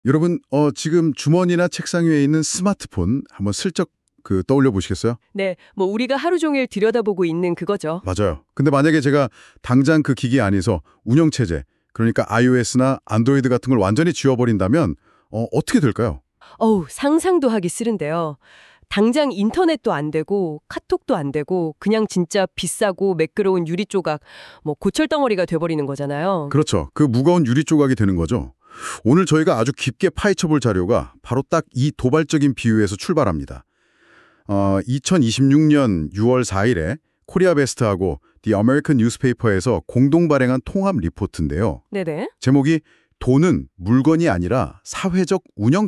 여러분, 지금 주머니나 책상 위에 있는 스마트폰 한번 슬쩍 떠올려 보시겠어요? 네, 뭐 우리가 하루 종일 들여다보고 있는 그거죠. 맞아요. 근데 만약에 제가 당장 그 기기 안에서 운영체제, 그러니까 iOS나 안드로이드 같은 걸 완전히 지워버린다면 어떻게 될까요? 어우, 상상도 하기 싫은데요. 당장 인터넷도 안 되고 카톡도 안 되고 그냥 진짜 비싸고 매끄러운 유리 조각, 뭐 고철덩어리가 돼버리는 거잖아요. 그렇죠. 그 무거운 유리 조각이 되는 거죠. 오늘 저희가 아주 깊게 파헤쳐 볼 자료가 바로 딱 이 도발적인 비유에서 출발합니다. 2026년 6월 4일에 코리아 베스트하고 The American Newspaper에서 공동 발행한 통합 리포트인데요. 네네. 제목이 돈은 물건이 아니라 사회적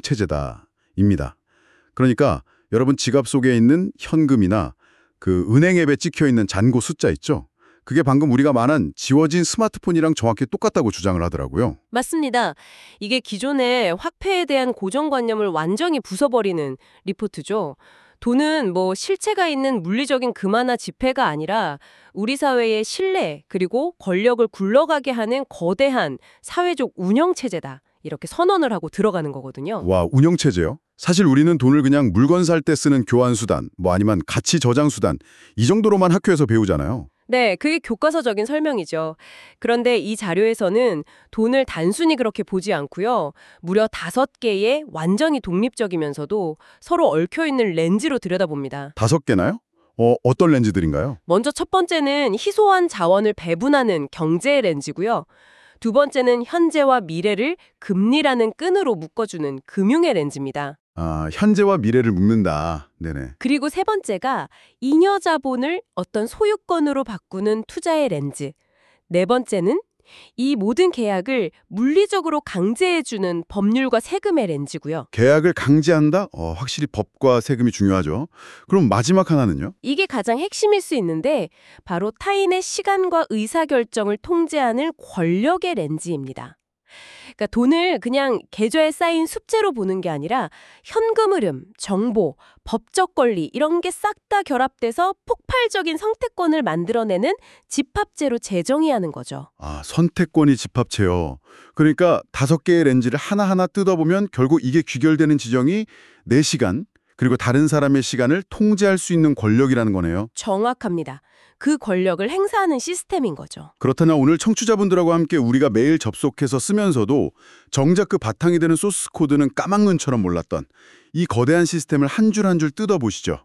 운영체제다입니다. 그러니까 여러분 지갑 속에 있는 현금이나 그 은행 앱에 찍혀 있는 잔고 숫자 있죠? 그게 방금 우리가 말한 지워진 스마트폰이랑 정확히 똑같다고 주장을 하더라고요. 맞습니다. 이게 기존의 화폐에 대한 고정관념을 완전히 부숴버리는 리포트죠. 돈은 뭐 실체가 있는 물리적인 금화나 지폐가 아니라 우리 사회의 신뢰 그리고 권력을 굴러가게 하는 거대한 사회적 운영체제다. 이렇게 선언을 하고 들어가는 거거든요. 와, 운영체제요? 사실 우리는 돈을 그냥 물건 살 때 쓰는 교환수단, 뭐 아니면 가치 저장 수단, 이 정도로만 학교에서 배우잖아요. 네, 그게 교과서적인 설명이죠. 그런데 이 자료에서는 돈을 단순히 그렇게 보지 않고요. 무려 5개의 완전히 독립적이면서도 서로 얽혀있는 렌즈로 들여다봅니다. 5개나요? 어떤 렌즈들인가요? 먼저 첫 번째는 희소한 자원을 배분하는 경제 렌즈고요. 두 번째는 현재와 미래를 금리라는 끈으로 묶어주는 금융의 렌즈입니다. 아, 현재와 미래를 묶는다. 네네. 그리고 세 번째가 잉여 자본을 어떤 소유권으로 바꾸는 투자의 렌즈. 네 번째는 이 모든 계약을 물리적으로 강제해주는 법률과 세금의 렌즈고요. 계약을 강제한다? 확실히 법과 세금이 중요하죠. 그럼 마지막 하나는요? 이게 가장 핵심일 수 있는데 바로 타인의 시간과 의사결정을 통제하는 권력의 렌즈입니다. 그러니까 돈을 그냥 계좌에 쌓인 숫자로 보는 게 아니라 현금 흐름, 정보, 법적 권리 이런 게 싹 다 결합돼서 폭발적인 선택권을 만들어내는 집합제로 재정의하는 거죠. 아, 선택권이 집합체요. 그러니까 5개의 렌즈를 하나하나 뜯어보면 결국 이게 귀결되는 지점이 내 시간, 그리고 다른 사람의 시간을 통제할 수 있는 권력이라는 거네요. 정확합니다. 그 권력을 행사하는 시스템인 거죠. 그렇다면 오늘 청취자분들하고 함께 우리가 매일 접속해서 쓰면서도 정작 그 바탕이 되는 소스 코드는 까막눈처럼 몰랐던 이 거대한 시스템을 한 줄 한 줄 뜯어보시죠.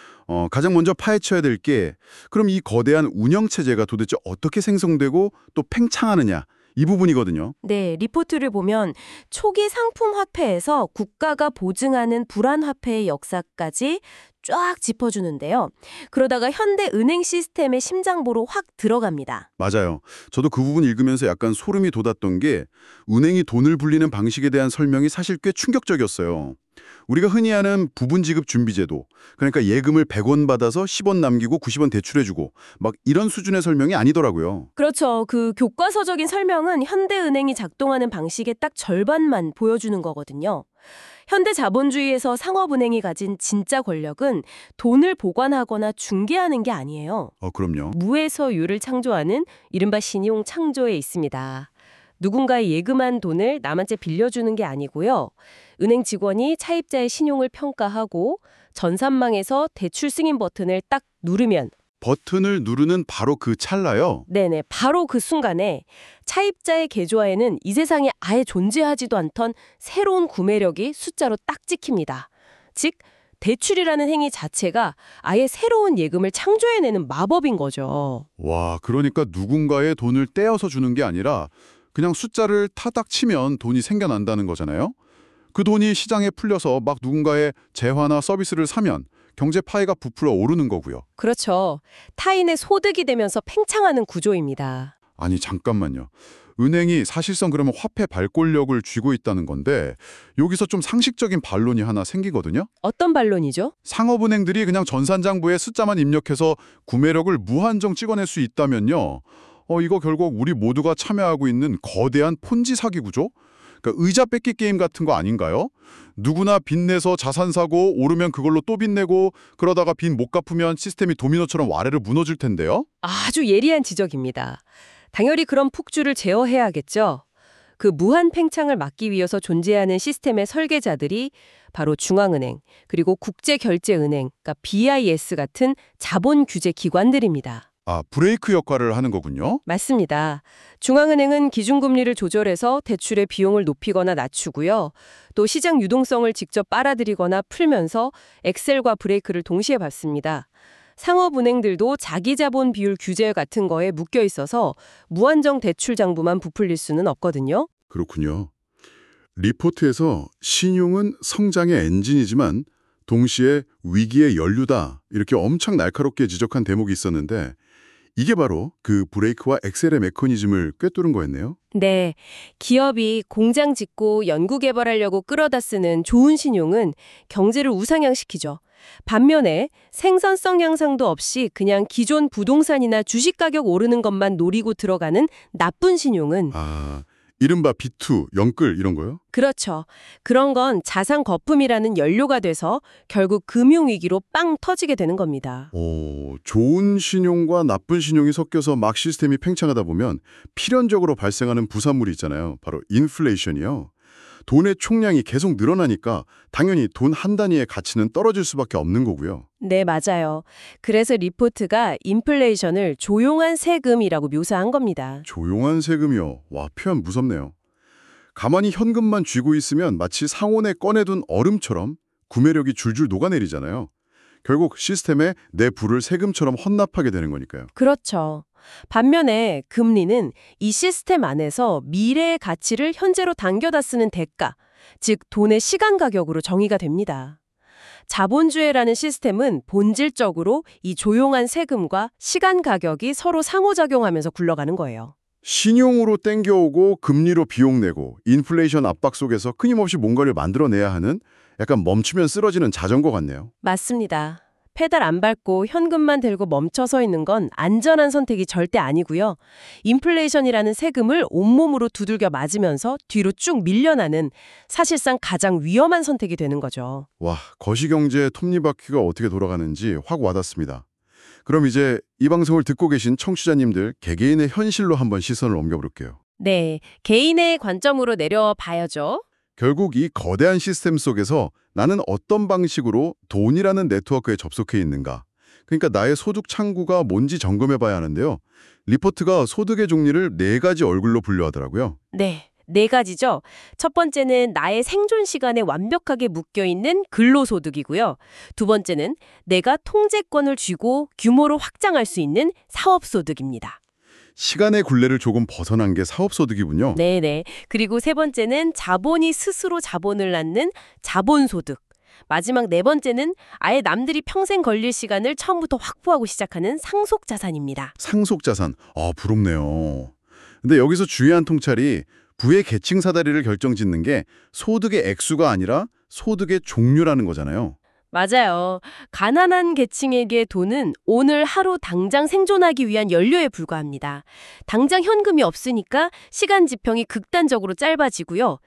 가장 먼저 파헤쳐야 될 게 그럼 이 거대한 운영체제가 도대체 어떻게 생성되고 또 팽창하느냐 이 부분이거든요. 네, 리포트를 보면 초기 상품 화폐에서 국가가 보증하는 불안 화폐의 역사까지 쫙 짚어주는데요. 그러다가 현대 은행 시스템의 심장부로 확 들어갑니다. 맞아요. 저도 그 부분 읽으면서 약간 소름이 돋았던 게 은행이 돈을 불리는 방식에 대한 설명이 사실 꽤 충격적이었어요. 우리가 흔히 아는 부분지급 준비제도, 그러니까 예금을 100원 받아서 10원 남기고 90원 대출해주고 막 이런 수준의 설명이 아니더라고요. 그렇죠. 그 교과서적인 설명은 현대은행이 작동하는 방식의 딱 절반만 보여주는 거거든요. 현대 자본주의에서 상업은행이 가진 진짜 권력은 돈을 보관하거나 중개하는 게 아니에요. 그럼요. 무에서 유를 창조하는 이른바 신용 창조에 있습니다. 누군가의 예금한 돈을 남한테 빌려주는 게 아니고요. 은행 직원이 차입자의 신용을 평가하고 전산망에서 대출 승인 버튼을 딱 누르면 버튼을 누르는 바로 그 찰나요. 네네, 바로 그 순간에 차입자의 계좌에는 이 세상에 아예 존재하지도 않던 새로운 구매력이 숫자로 딱 찍힙니다. 즉, 대출이라는 행위 자체가 아예 새로운 예금을 창조해내는 마법인 거죠. 와, 그러니까 누군가의 돈을 떼어서 주는 게 아니라 그냥 숫자를 타닥 치면 돈이 생겨난다는 거잖아요. 그 돈이 시장에 풀려서 막 누군가의 재화나 서비스를 사면 경제 파이가 부풀어 오르는 거고요. 그렇죠. 타인의 소득이 되면서 팽창하는 구조입니다. 아니 잠깐만요. 은행이 사실상 그러면 화폐 발권력을 쥐고 있다는 건데 여기서 좀 상식적인 반론이 하나 생기거든요. 어떤 반론이죠? 상업은행들이 그냥 전산장부에 숫자만 입력해서 구매력을 무한정 찍어낼 수 있다면요. 이거 결국 우리 모두가 참여하고 있는 거대한 폰지 사기 구조? 그러니까 의자 뺏기 게임 같은 거 아닌가요? 누구나 빚내서 자산 사고 오르면 그걸로 또 빚내고 그러다가 빚 못 갚으면 시스템이 도미노처럼 와르르 무너질 텐데요. 아주 예리한 지적입니다. 당연히 그런 폭주를 제어해야겠죠. 그 무한 팽창을 막기 위해서 존재하는 시스템의 설계자들이 바로 중앙은행, 그리고 국제결제은행, 그러니까 BIS 같은 자본 규제 기관들입니다. 아, 브레이크 역할을 하는 거군요. 맞습니다. 중앙은행은 기준금리를 조절해서 대출의 비용을 높이거나 낮추고요. 또 시장 유동성을 직접 빨아들이거나 풀면서 엑셀과 브레이크를 동시에 밟습니다. 상업은행들도 자기 자본 비율 규제 같은 거에 묶여 있어서 무한정 대출 장부만 부풀릴 수는 없거든요. 그렇군요. 리포트에서 신용은 성장의 엔진이지만 동시에 위기의 연료다 이렇게 엄청 날카롭게 지적한 대목이 있었는데 이게 바로 그 브레이크와 엑셀의 메커니즘을 꿰뚫은 거였네요. 네, 기업이 공장 짓고 연구개발하려고 끌어다 쓰는 좋은 신용은 경제를 우상향시키죠. 반면에 생산성 향상도 없이 그냥 기존 부동산이나 주식 가격 오르는 것만 노리고 들어가는 나쁜 신용은 아, 이른바 B2, 영끌 이런 거요? 그렇죠. 그런 건 자산 거품이라는 연료가 돼서 결국 금융위기로 빵 터지게 되는 겁니다. 오, 좋은 신용과 나쁜 신용이 섞여서 막 시스템이 팽창하다 보면 필연적으로 발생하는 부산물이 있잖아요. 바로 인플레이션이요. 돈의 총량이 계속 늘어나니까 당연히 돈 한 단위의 가치는 떨어질 수밖에 없는 거고요. 네, 맞아요. 그래서 리포트가 인플레이션을 조용한 세금이라고 묘사한 겁니다. 조용한 세금이요. 와, 표현 무섭네요. 가만히 현금만 쥐고 있으면 마치 상온에 꺼내둔 얼음처럼 구매력이 줄줄 녹아내리잖아요. 결국 시스템에 내 부를 세금처럼 헌납하게 되는 거니까요. 그렇죠. 반면에 금리는 이 시스템 안에서 미래의 가치를 현재로 당겨다 쓰는 대가, 즉 돈의 시간 가격으로 정의가 됩니다. 자본주의라는 시스템은 본질적으로 이 조용한 세금과 시간 가격이 서로 상호작용하면서 굴러가는 거예요. 신용으로 땡겨오고 금리로 비용 내고 인플레이션 압박 속에서 끊임없이 뭔가를 만들어내야 하는 약간 멈추면 쓰러지는 자전거 같네요. 맞습니다. 페달 안 밟고 현금만 들고 멈춰서 있는 건 안전한 선택이 절대 아니고요. 인플레이션이라는 세금을 온몸으로 두들겨 맞으면서 뒤로 쭉 밀려나는 사실상 가장 위험한 선택이 되는 거죠. 와, 거시경제의 톱니바퀴가 어떻게 돌아가는지 확 와닿습니다. 그럼 이제 이 방송을 듣고 계신 청취자님들 개개인의 현실로 한번 시선을 옮겨볼게요. 네, 개인의 관점으로 내려봐야죠. 결국 이 거대한 시스템 속에서 나는 어떤 방식으로 돈이라는 네트워크에 접속해 있는가. 그러니까 나의 소득 창구가 뭔지 점검해 봐야 하는데요. 리포트가 소득의 종류를 4가지 얼굴로 분류하더라고요. 네, 4가지죠. 첫 번째는 나의 생존 시간에 완벽하게 묶여있는 근로소득이고요. 두 번째는 내가 통제권을 쥐고 규모로 확장할 수 있는 사업소득입니다. 시간의 굴레를 조금 벗어난 게 사업소득이군요. 네네. 그리고 세 번째는 자본이 스스로 자본을 낳는 자본소득. 마지막 4번째는 아예 남들이 평생 걸릴 시간을 처음부터 확보하고 시작하는 상속자산입니다. 상속자산. 아, 부럽네요. 근데 여기서 중요한 통찰이 부의 계층 사다리를 결정짓는 게 소득의 액수가 아니라 소득의 종류라는 거잖아요. 맞아요. 가난한 계층에게 돈은 오늘 하루 당장 생존하기 위한 연료에 불과합니다. 당장 현금이 없으니까 시간 지평이 극단적으로 짧아지고요.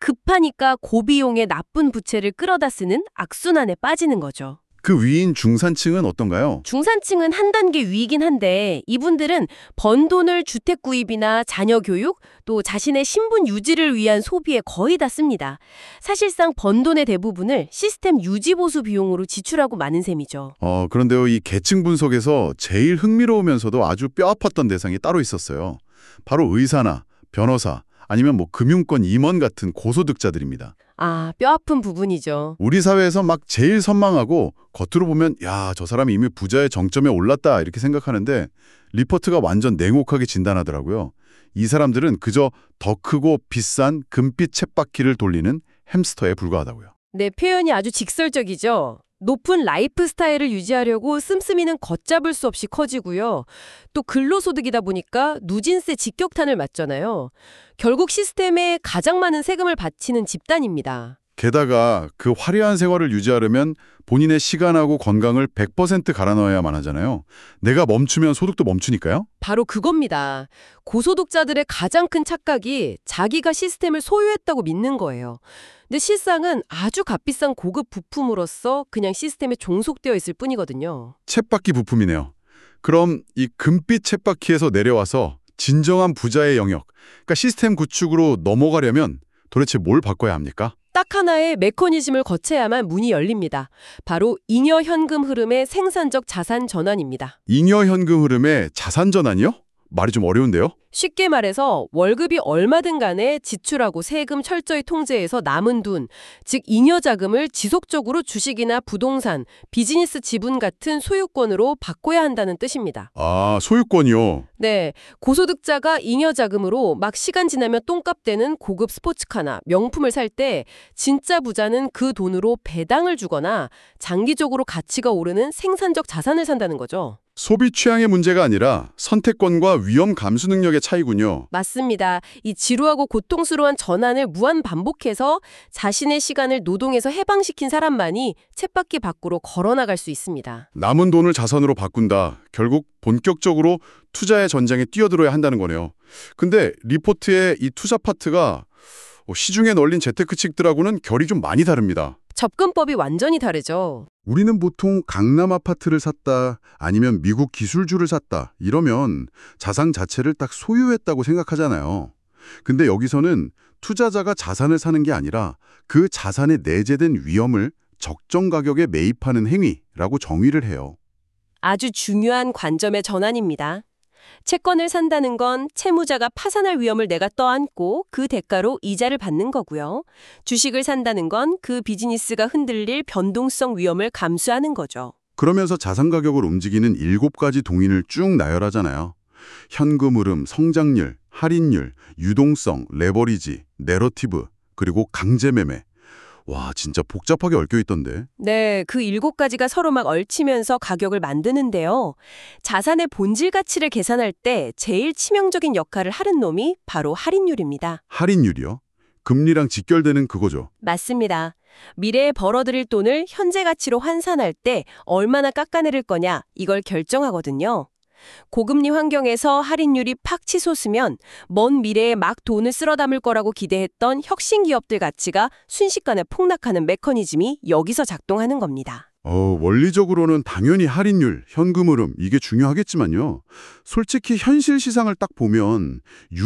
급하니까 고비용의 나쁜 부채를 끌어다 쓰는 악순환에 빠지는 거죠. 그 위인 중산층은 어떤가요? 중산층은 한 단계 위이긴 한데 이분들은 번 돈을 주택 구입이나 자녀 교육, 또 자신의 신분 유지를 위한 소비에 거의 다 씁니다. 사실상 번 돈의 대부분을 시스템 유지 보수 비용으로 지출하고 마는 셈이죠. 그런데요, 이 계층 분석에서 제일 흥미로우면서도 아주 뼈아팠던 대상이 따로 있었어요. 바로 의사나 변호사, 아니면 뭐 금융권 임원 같은 고소득자들입니다. 아, 뼈아픈 부분이죠. 우리 사회에서 막 제일 선망하고 겉으로 보면 야, 저 사람이 이미 부자의 정점에 올랐다 이렇게 생각하는데 리포트가 완전 냉혹하게 진단하더라고요. 이 사람들은 그저 더 크고 비싼 금빛 쳇바퀴를 돌리는 햄스터에 불과하다고요. 네, 표현이 아주 직설적이죠. 높은 라이프 스타일을 유지하려고 씀씀이는 걷잡을 수 없이 커지고요. 또 근로소득이다 보니까 누진세 직격탄을 맞잖아요. 결국 시스템에 가장 많은 세금을 바치는 집단입니다. 게다가 그 화려한 생활을 유지하려면 본인의 시간하고 건강을 100% 갈아넣어야만 하잖아요. 내가 멈추면 소득도 멈추니까요. 바로 그겁니다. 고소득자들의 가장 큰 착각이 자기가 시스템을 소유했다고 믿는 거예요. 근데 실상은 아주 값비싼 고급 부품으로서 그냥 시스템에 종속되어 있을 뿐이거든요. 쳇바퀴 부품이네요. 그럼 이 금빛 쳇바퀴에서 내려와서 진정한 부자의 영역, 그러니까 시스템 구축으로 넘어가려면 도대체 뭘 바꿔야 합니까? 딱 하나의 메커니즘을 거쳐야만 문이 열립니다. 바로 잉여 현금 흐름의 생산적 자산 전환입니다. 잉여 현금 흐름의 자산 전환이요? 말이 좀 어려운데요? 쉽게 말해서 월급이 얼마든 간에 지출하고 세금 철저히 통제해서 남은 돈, 즉 잉여 자금을 지속적으로 주식이나 부동산, 비즈니스 지분 같은 소유권으로 바꿔야 한다는 뜻입니다. 아, 소유권이요. 네, 고소득자가 잉여 자금으로 막 시간 지나면 똥값 되는 고급 스포츠카나 명품을 살 때 진짜 부자는 그 돈으로 배당을 주거나 장기적으로 가치가 오르는 생산적 자산을 산다는 거죠. 소비 취향의 문제가 아니라 선택권과 위험 감수 능력의 차이군요. 맞습니다. 이 지루하고 고통스러운 전환을 무한 반복해서 자신의 시간을 노동에서 해방시킨 사람만이 쳇바퀴 밖으로 걸어나갈 수 있습니다. 남은 돈을 자산으로 바꾼다. 결국 본격적으로 투자의 전장에 뛰어들어야 한다는 거네요. 근데 리포트의 이 투자 파트가 시중에 널린 재테크칙들하고는 결이 좀 많이 다릅니다. 접근법이 완전히 다르죠. 우리는 보통 강남 아파트를 샀다, 아니면 미국 기술주를 샀다, 이러면 자산 자체를 딱 소유했다고 생각하잖아요. 근데 여기서는 투자자가 자산을 사는 게 아니라 그 자산에 내재된 위험을 적정 가격에 매입하는 행위라고 정의를 해요. 아주 중요한 관점의 전환입니다. 채권을 산다는 건 채무자가 파산할 위험을 내가 떠안고 그 대가로 이자를 받는 거고요. 주식을 산다는 건 그 비즈니스가 흔들릴 변동성 위험을 감수하는 거죠. 그러면서 자산 가격을 움직이는 7가지 동인을 쭉 나열하잖아요. 현금 흐름, 성장률, 할인율, 유동성, 레버리지, 내러티브, 그리고 강제매매. 와, 진짜 복잡하게 얽혀 있던데. 네, 그 7가지가 서로 막 얽히면서 가격을 만드는데요. 자산의 본질 가치를 계산할 때 제일 치명적인 역할을 하는 놈이 바로 할인율입니다. 할인율이요? 금리랑 직결되는 그거죠. 맞습니다. 미래에 벌어들일 돈을 현재 가치로 환산할 때 얼마나 깎아내릴 거냐, 이걸 결정하거든요. 고금리 환경에서 할인율이 팍 치솟으면 먼 미래에 막 돈을 쓸어 담을 거라고 기대했던 혁신 기업들 가치가 순식간에 폭락하는 메커니즘이 여기서 작동하는 겁니다. 원리적으로는 당연히 할인율, 현금 흐름 이게 중요하겠지만요. 솔직히 현실 시장을 딱 보면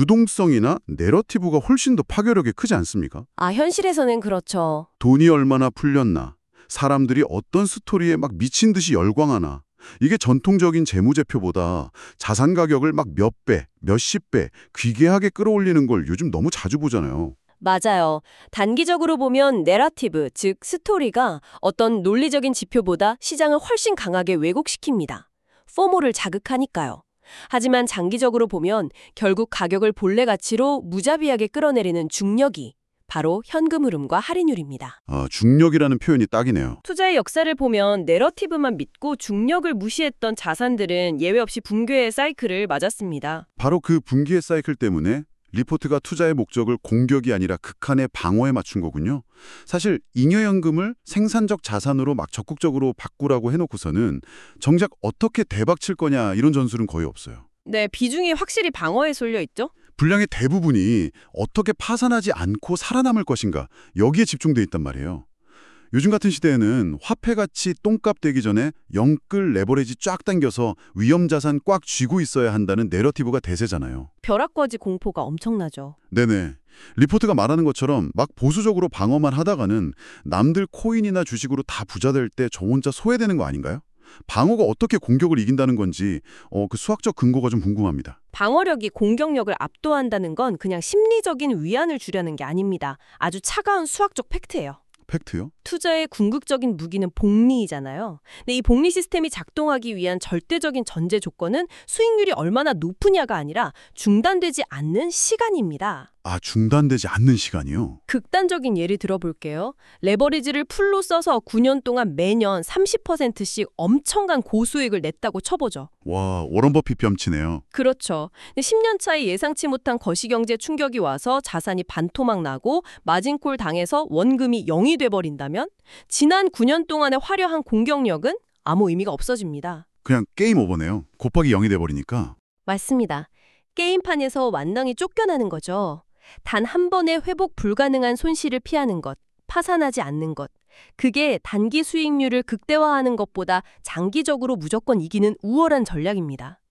유동성이나 내러티브가 훨씬 더 파괴력이 크지 않습니까? 아, 현실에서는 그렇죠. 돈이 얼마나 풀렸나, 사람들이 어떤 스토리에 막 미친 듯이 열광하나, 이게 전통적인 재무제표보다 자산 가격을 막 몇 배, 몇십 배 귀괴하게 끌어올리는 걸 요즘 너무 자주 보잖아요. 맞아요. 단기적으로 보면 내러티브, 즉 스토리가 어떤 논리적인 지표보다 시장을 훨씬 강하게 왜곡시킵니다. 포모를 자극하니까요. 하지만 장기적으로 보면 결국 가격을 본래 가치로 무자비하게 끌어내리는 중력이 바로 현금 흐름과 할인율입니다. 중력이라는 표현이 딱이네요. 투자의 역사를 보면 내러티브만 믿고 중력을 무시했던 자산들은 예외 없이 붕괴의 사이클을 맞았습니다. 바로 그 붕괴의 사이클 때문에 리포트가 투자의 목적을 공격이 아니라 극한의 방어에 맞춘 거군요. 사실 잉여연금을 생산적 자산으로 막 적극적으로 바꾸라고 해놓고서는 정작 어떻게 대박 칠 거냐 이런 전술은 거의 없어요. 네, 비중이 확실히 방어에 쏠려 있죠? 분량의 대부분이 어떻게 파산하지 않고 살아남을 것인가 여기에 집중돼 있단 말이에요. 요즘 같은 시대에는 화폐같이 똥값 되기 전에 영끌 레버리지 쫙 당겨서 위험자산 꽉 쥐고 있어야 한다는 내러티브가 대세잖아요. 벼락거지 공포가 엄청나죠. 네네. 리포트가 말하는 것처럼 막 보수적으로 방어만 하다가는 남들 코인이나 주식으로 다 부자 될 때 저 혼자 소외되는 거 아닌가요? 방어가 어떻게 공격을 이긴다는 건지 그 수학적 근거가 좀 궁금합니다. 방어력이 공격력을 압도한다는 건 그냥 심리적인 위안을 주려는 게 아닙니다. 아주 차가운 수학적 팩트예요. 팩트요? 투자의 궁극적인 무기는 복리이잖아요. 근데 이 복리 시스템이 작동하기 위한 절대적인 전제 조건은 수익률이 얼마나 높으냐가 아니라 중단되지 않는 시간입니다. 중단되지 않는 시간이요? 극단적인 예를 들어볼게요. 레버리지를 풀로 써서 9년 동안 매년 30%씩 엄청난 고수익을 냈다고 쳐보죠. 와, 워런 버핏 뺨치네요. 그렇죠. 10년 차에 예상치 못한 거시경제 충격이 와서 자산이 반토막 나고 마진콜 당해서 원금이 0이 돼버린다면 지난 9년 동안의 화려한 공격력은 아무 의미가 없어집니다. 그냥 게임 오버네요. 곱하기 0이 돼버리니까. 맞습니다. 게임판에서 완전히 쫓겨나는 거죠. 단 한 번의 회복 불가능한 손실을 피하는 것, 파산하지 않는 것. 그게 단기 수익률을 극대화하는 것보다 장기적으로 무조건 이기는 우월한 전략입니다.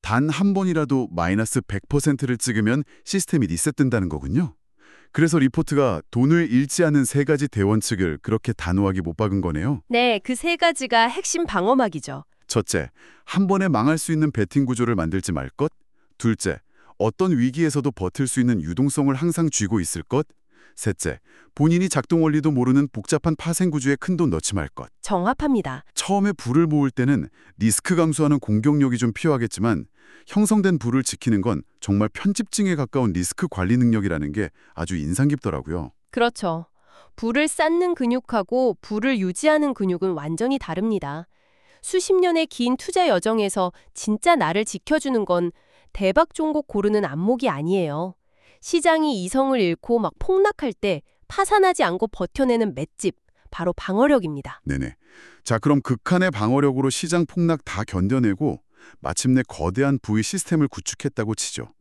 단 한 번이라도 마이너스 100%를 찍으면 시스템이 리셋된다는 거군요. 그래서 리포트가 돈을 잃지 않은 세 가지 대원칙을 그렇게 단호하게 못 박은 거네요. 네, 그 세 가지가 핵심 방어막이죠. 첫째, 한 번에 망할 수 있는 배팅 구조를 만들지 말 것. 둘째, 어떤 위기에서도 버틸 수 있는 유동성을 항상 쥐고 있을 것. 셋째, 본인이 작동 원리도 모르는 복잡한 파생 구조에 큰돈 넣지 말 것. 정확합니다. 처음에 부를 모을 때는 리스크 감수하는 공격력이 좀 필요하겠지만 형성된 부를 지키는 건 정말 편집증에 가까운 리스크 관리 능력이라는 게 아주 인상 깊더라고요. 그렇죠. 부를 쌓는 근육하고 부를 유지하는 근육은 완전히 다릅니다. 수십 년의 긴 투자 여정에서 진짜 나를 지켜주는 건 대박 종목 고르는 안목이 아니에요. 시장이 이성을 잃고 막 폭락할 때 파산하지 않고 버텨내는 맷집, 바로 방어력입니다. 네네. 자, 그럼 극한의 방어력으로 시장 폭락 다 견뎌내고 마침내 거대한 부의 시스템을 구축했다고 치죠.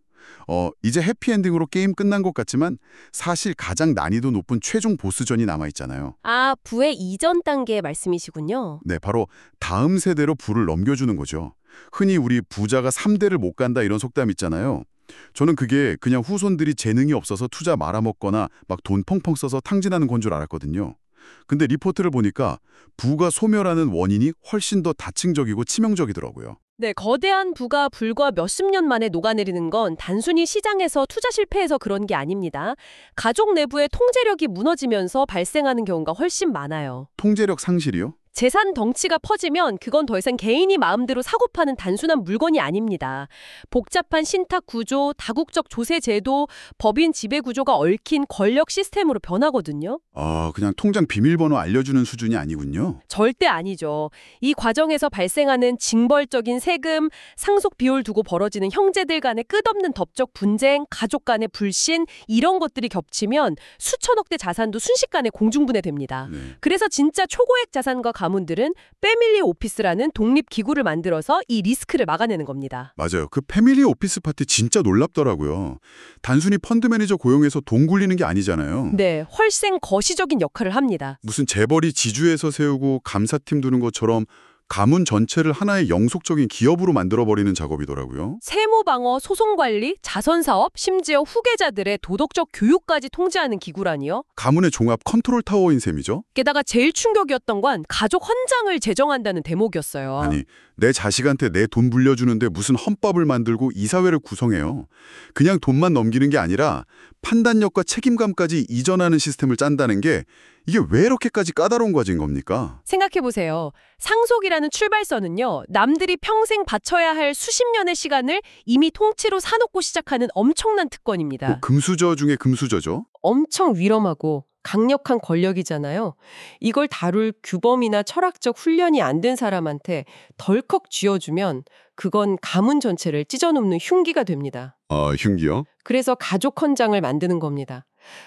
이제 해피엔딩으로 게임 끝난 것 같지만 사실 가장 난이도 높은 최종 보스전이 남아있잖아요. 아, 부의 이전 단계 말씀이시군요. 네, 바로 다음 세대로 부를 넘겨주는 거죠. 흔히 우리 부자가 3대를 못 간다 이런 속담 있잖아요. 저는 그게 그냥 후손들이 재능이 없어서 투자 말아먹거나 막 돈 펑펑 써서 탕진하는 건 줄 알았거든요. 근데 리포트를 보니까 부가 소멸하는 원인이 훨씬 더 다층적이고 치명적이더라고요. 네, 거대한 부가 불과 몇십 년 만에 녹아내리는 건 단순히 시장에서 투자 실패해서 그런 게 아닙니다. 가족 내부의 통제력이 무너지면서 발생하는 경우가 훨씬 많아요. 통제력 상실이요? 재산 덩치가 퍼지면 그건 더 이상 개인이 마음대로 사고 파는 단순한 물건이 아닙니다. 복잡한 신탁 구조, 다국적 조세 제도, 법인 지배 구조가 얽힌 권력 시스템으로 변하거든요. 그냥 통장 비밀번호 알려주는 수준이 아니군요. 절대 아니죠. 이 과정에서 발생하는 징벌적인 세금, 상속 비율 두고 벌어지는 형제들 간의 끝없는 법적 분쟁, 가족 간의 불신, 이런 것들이 겹치면 수천억대 자산도 순식간에 공중분해됩니다. 네. 그래서 진짜 초고액 자산가 가문들은 패밀리 오피스라는 독립기구를 만들어서 이 리스크를 막아내는 겁니다. 맞아요. 그 패밀리 오피스 파티 진짜 놀랍더라고요. 단순히 펀드 매니저 고용해서 돈 굴리는 게 아니잖아요. 네, 훨씬 거시적인 역할을 합니다. 무슨 재벌이 지주에서 세우고 감사팀 두는 것처럼 가문 전체를 하나의 영속적인 기업으로 만들어버리는 작업이더라고요. 세무방어, 소송관리, 자선사업, 심지어 후계자들의 도덕적 교육까지 통제하는 기구라니요. 가문의 종합 컨트롤 타워인 셈이죠. 게다가 제일 충격이었던 건 가족 헌장을 제정한다는 대목이었어요. 아니, 내 자식한테 내 돈 물려주는데 무슨 헌법을 만들고 이사회를 구성해요. 그냥 돈만 넘기는 게 아니라 판단력과 책임감까지 이전하는 시스템을 짠다는 게 이게 왜 이렇게까지 까다로운 과제인 겁니까? 생각해보세요. 상속이라는 출발선은요, 남들이 평생 바쳐야 할 수십 년의 시간을 이미 통째로 사놓고 시작하는 엄청난 특권입니다. 금수저 중에 금수저죠. 엄청 위험하고 강력한 권력이잖아요. 이걸 다룰 규범이나 철학적 훈련이 안 된 사람한테 덜컥 쥐어주면 그건 가문 전체를 찢어놓는 흉기가 됩니다. 흉기요? 그래서 가족 헌장을 만드는 겁니다.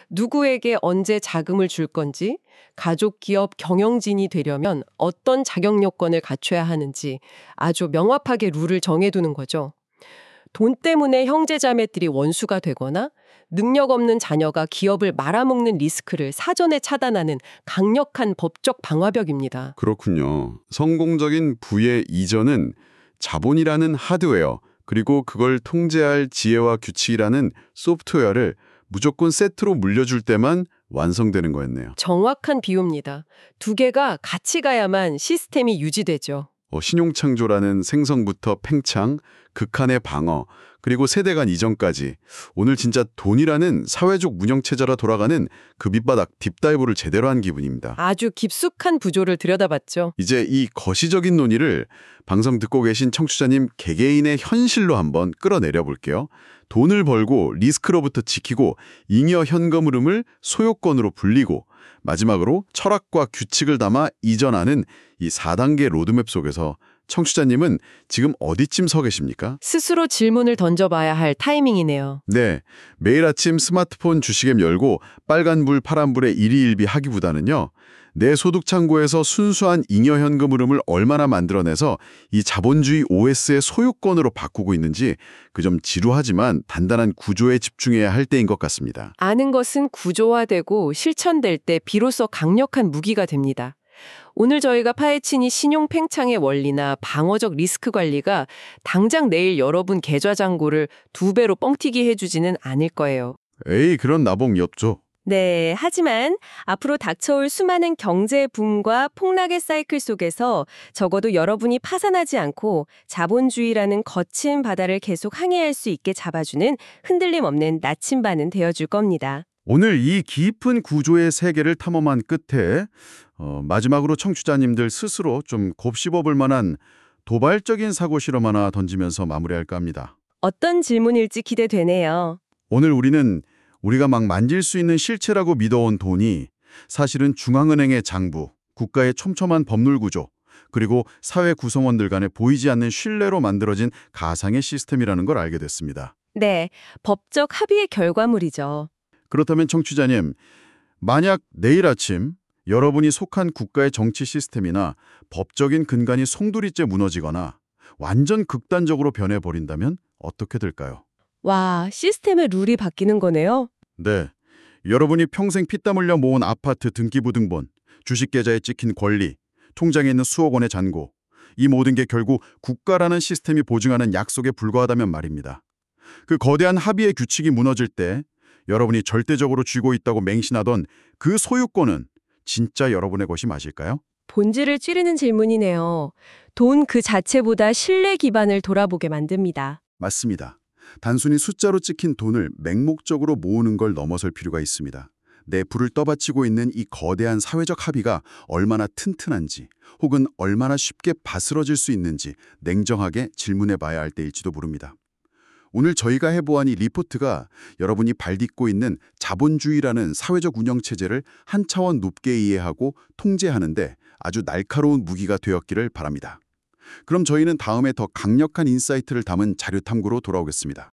누구에게 언제 자금을 줄 건지, 가족 기업 경영진이 되려면 어떤 자격 요건을 갖춰야 하는지 아주 명확하게 룰을 정해두는 거죠. 돈 때문에 형제자매들이 원수가 되거나 능력 없는 자녀가 기업을 말아먹는 리스크를 사전에 차단하는 강력한 법적 방화벽입니다. 그렇군요. 성공적인 부의 이전은 자본이라는 하드웨어, 그리고 그걸 통제할 지혜와 규칙이라는 소프트웨어를 무조건 세트로 물려줄 때만 완성되는 거였네요. 정확한 비유입니다. 두 개가 같이 가야만 시스템이 유지되죠. 신용창조라는 생성부터 팽창, 극한의 방어, 그리고 세대 간 이전까지 오늘 진짜 돈이라는 사회적 운영체제라 돌아가는 그 밑바닥 딥다이브를 제대로 한 기분입니다. 아주 깊숙한 구조를 들여다봤죠. 이제 이 거시적인 논의를 방송 듣고 계신 청취자님 개개인의 현실로 한번 끌어내려 볼게요. 돈을 벌고 리스크로부터 지키고 잉여 현금 흐름을 소유권으로 불리고 마지막으로 철학과 규칙을 담아 이전하는 이 4단계 로드맵 속에서 청취자님은 지금 어디쯤 서 계십니까? 스스로 질문을 던져봐야 할 타이밍이네요. 네, 매일 아침 스마트폰 주식앱 열고 빨간불 파란불에 일희일비 하기보다는요. 내 소득 창고에서 순수한 잉여 현금 흐름을 얼마나 만들어내서 이 자본주의 OS의 소유권으로 바꾸고 있는지 그 좀 지루하지만 단단한 구조에 집중해야 할 때인 것 같습니다. 아는 것은 구조화되고 실천될 때 비로소 강력한 무기가 됩니다. 오늘 저희가 파헤친 이 신용 팽창의 원리나 방어적 리스크 관리가 당장 내일 여러분 계좌 잔고를 2배로 뻥튀기 해주지는 않을 거예요. 에이, 그런 나봉이 없죠. 네, 하지만 앞으로 닥쳐올 수많은 경제 붐과 폭락의 사이클 속에서 적어도 여러분이 파산하지 않고 자본주의라는 거친 바다를 계속 항해할 수 있게 잡아주는 흔들림 없는 나침반은 되어줄 겁니다. 오늘 이 깊은 구조의 세계를 탐험한 끝에 마지막으로 청취자님들 스스로 좀 곱씹어볼 만한 도발적인 사고 실험 하나 던지면서 마무리할까 합니다. 어떤 질문일지 기대되네요. 오늘 우리가 막 만질 수 있는 실체라고 믿어온 돈이 사실은 중앙은행의 장부, 국가의 촘촘한 법률 구조, 그리고 사회 구성원들 간에 보이지 않는 신뢰로 만들어진 가상의 시스템이라는 걸 알게 됐습니다. 네, 법적 합의의 결과물이죠. 그렇다면 청취자님, 만약 내일 아침 여러분이 속한 국가의 정치 시스템이나 법적인 근간이 송두리째 무너지거나 완전 극단적으로 변해버린다면 어떻게 될까요? 와, 시스템의 룰이 바뀌는 거네요. 네, 여러분이 평생 피땀 흘려 모은 아파트 등기부등본, 주식계좌에 찍힌 권리, 통장에 있는 수억 원의 잔고, 이 모든 게 결국 국가라는 시스템이 보증하는 약속에 불과하다면 말입니다. 그 거대한 합의의 규칙이 무너질 때 여러분이 절대적으로 쥐고 있다고 맹신하던 그 소유권은 진짜 여러분의 것이 맞을까요? 본질을 찌르는 질문이네요. 돈 그 자체보다 신뢰 기반을 돌아보게 만듭니다. 맞습니다. 단순히 숫자로 찍힌 돈을 맹목적으로 모으는 걸 넘어설 필요가 있습니다. 내 부를 떠받치고 있는 이 거대한 사회적 합의가 얼마나 튼튼한지 혹은 얼마나 쉽게 바스러질 수 있는지 냉정하게 질문해 봐야 할 때일지도 모릅니다. 오늘 저희가 해보한 이 리포트가 여러분이 발딛고 있는 자본주의라는 사회적 운영체제를 한 차원 높게 이해하고 통제하는데 아주 날카로운 무기가 되었기를 바랍니다. 그럼 저희는 다음에 더 강력한 인사이트를 담은 자료 탐구로 돌아오겠습니다.